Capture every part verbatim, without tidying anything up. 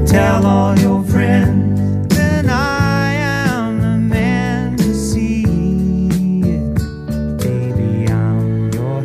tell all your friends, then I am the man to see it. Baby, I'm your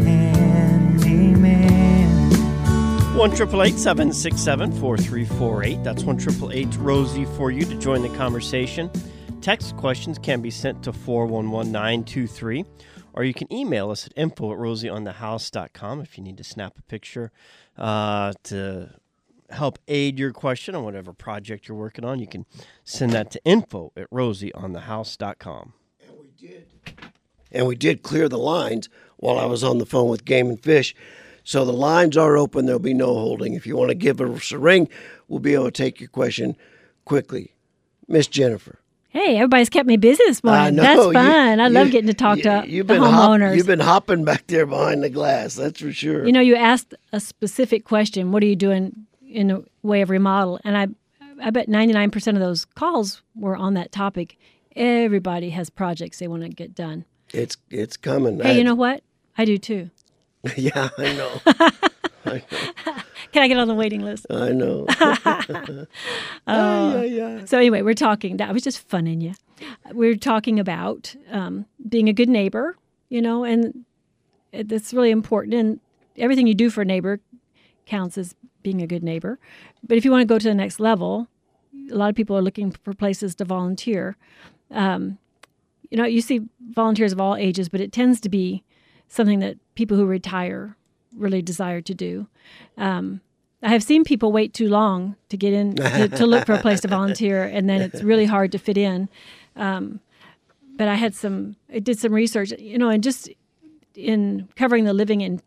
handyman. one eight eight eight, seven six seven, four three four eight. That's one eight eight eight, Rosie for you to join the conversation. Text questions can be sent to four one one nine two three, or you can email us at info at rosie on the house dot com if you need to snap a picture uh, to help aid your question on whatever project you're working on. You can send that to info at rosie on the house dot com. And we did. And we did clear the lines while I was on the phone with Game and Fish. So the lines are open. There'll be no holding. If you want to give us a ring, we'll be able to take your question quickly. Miss Jennifer. Hey, everybody's kept me busy this morning. I know. That's fun. You, I love you, getting to talk you, to you've the been hop, homeowners. You've been hopping back there behind the glass, that's for sure. You know, you asked a specific question, what are you doing in the way of remodel? And I I bet ninety-nine percent of those calls were on that topic. Everybody has projects they want to get done. It's it's coming. Hey, I, you know what? I do too. Yeah, I know. I know. Can I get on the waiting list? I know. uh, yeah, yeah. So anyway, we're talking, that was just funning you. We're talking about um, being a good neighbor, you know, and that's really important. And everything you do for a neighbor counts as being a good neighbor. But if you want to go to the next level, a lot of people are looking for places to volunteer. Um, you know, you see volunteers of all ages, but it tends to be something that people who retire really desire to do. Um, I have seen people wait too long to get in, to, to look for a place to volunteer, and then it's really hard to fit in. Um, but I had some, I did some research, you know, and just in covering the living in,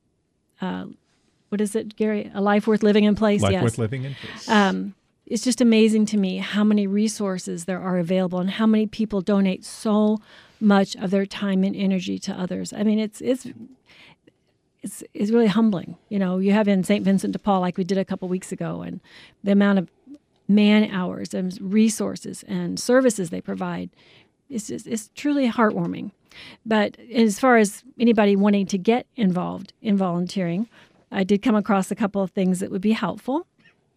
uh, what is it, Gary? A life worth living in place? Life yes. worth living in place. Um, it's just amazing to me how many resources there are available and how many people donate so much of their time and energy to others. I mean, it's it's it's it's really humbling. You know, you have in Saint Vincent de Paul, like we did a couple weeks ago, and the amount of man hours and resources and services they provide. It's just, it's truly heartwarming. But as far as anybody wanting to get involved in volunteering, I did come across a couple of things that would be helpful.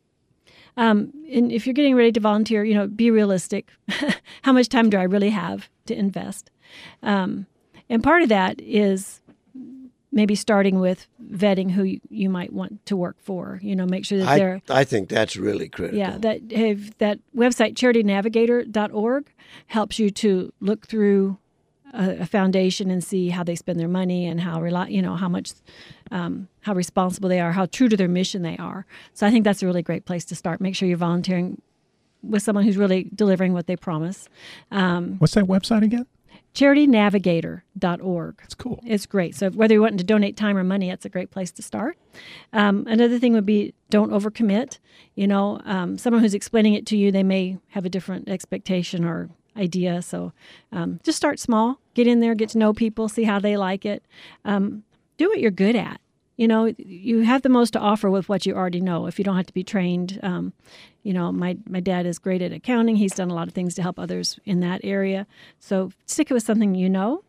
Um, and if you're getting ready to volunteer, you know, be realistic. How much time do I really have to invest? Um, and part of that is maybe starting with vetting who you, you might want to work for. You know, make sure that I, they're... I think that's really critical. Yeah, that have, that website, charity navigator dot org, helps you to look through a, a foundation and see how they spend their money and how rely, you know, how much, um, how responsible they are, how true to their mission they are. So I think that's a really great place to start. Make sure you're volunteering with someone who's really delivering what they promise. Um, What's that website again? charity navigator dot org. That's cool. It's great. So whether you're wanting to donate time or money, that's a great place to start. Um, another thing would be don't overcommit. You know, um, someone who's explaining it to you, they may have a different expectation or idea. So um, just start small. Get in there, get to know people, see how they like it. Um, do what you're good at. You know, you have the most to offer with what you already know if you don't have to be trained. Um, you know, my, my dad is great at accounting. He's done a lot of things to help others in that area. So stick with something you know.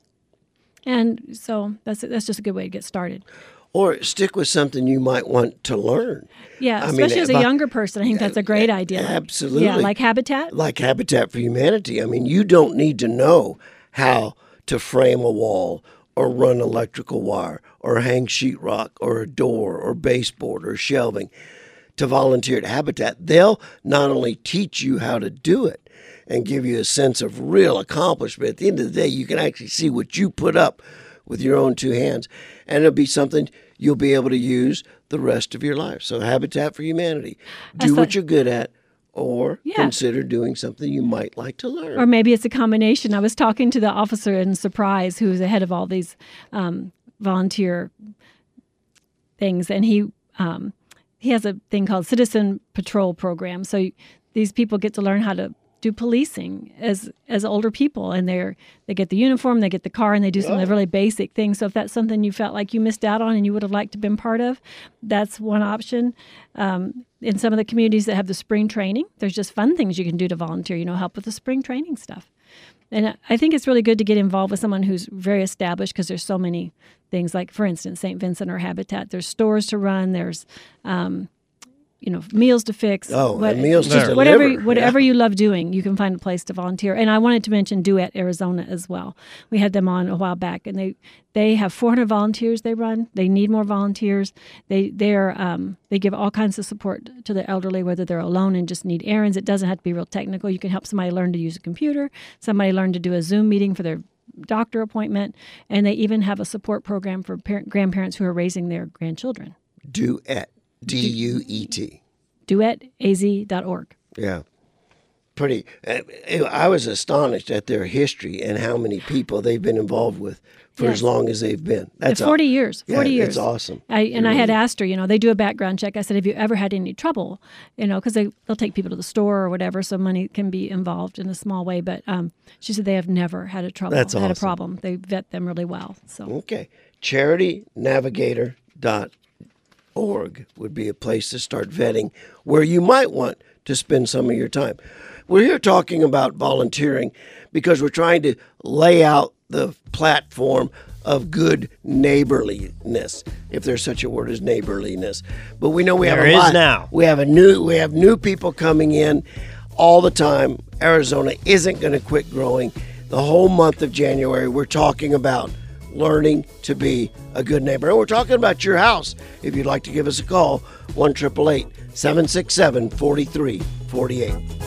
And so that's that's just a good way to get started. Or stick with something you might want to learn. Yeah, I especially mean, as a about- younger person, I think that's a great idea. Like- Absolutely. Yeah, like Habitat. Like Habitat for Humanity. I mean, you don't need to know how to frame a wall or run electrical wire or hang sheetrock or a door or baseboard or shelving to volunteer at Habitat. They'll not only teach you how to do it and give you a sense of real accomplishment, at the end of the day, you can actually see what you put up with your own two hands, and it'll be something you'll be able to use the rest of your life. So Habitat for Humanity. Do That's what the- you're good at, or Yeah. consider doing something you might like to learn. Or maybe it's a combination. I was talking to the officer in Surprise, who's the head of all these um, volunteer things, and he um, he has a thing called Citizen Patrol Program. So these people get to learn how to do policing as as older people, and they're they get the uniform, they get the car, and they do some of the really basic things. So if that's something you felt like you missed out on and you would have liked to have been part of, that's one option. Um, in some of the communities that have the spring training, there's just fun things you can do to volunteer, you know, help with the spring training stuff. And I think it's really good to get involved with someone who's very established, because there's so many things, like, for instance, Saint Vincent or Habitat. There's stores to run. There's, um, you know, meals to fix. Oh, and meals to just deliver. whatever, Yeah. whatever you love doing, you can find a place to volunteer. And I wanted to mention Duet Arizona as well. We had them on a while back, and they they have four hundred volunteers they run. They need more volunteers. They they're um, they give all kinds of support to the elderly, whether they're alone and just need errands. It doesn't have to be real technical. You can help somebody learn to use a computer, somebody learn to do a Zoom meeting for their doctor appointment, and they even have a support program for parent, grandparents who are raising their grandchildren. Duet, D U E T. duet a z dot org. Yeah. Pretty. uh, I was astonished at their history and how many people they've been involved with for Yes. as long as they've been. That's forty aw- years. Yeah, forty years. It's awesome. I, and It I had really- asked her, you know, they do a background check. I said, have you ever had any trouble? You know, because they, they'll take people to the store or whatever, so money can be involved in a small way. But um, she said they have never had a trouble, That's had a awesome. problem. They vet them really well. So Okay. charity navigator dot org would be a place to start vetting where you might want to spend some of your time. We're here talking about volunteering because we're trying to lay out the platform of good neighborliness, if there's such a word as neighborliness. But we know we have There a is lot. now. We have a new we have new people coming in all the time. Arizona isn't going to quit growing. The whole month of January, we're talking about learning to be a good neighbor. And we're talking about your house. If you'd like to give us a call, one eight eight eight, seven six seven, four three four eight.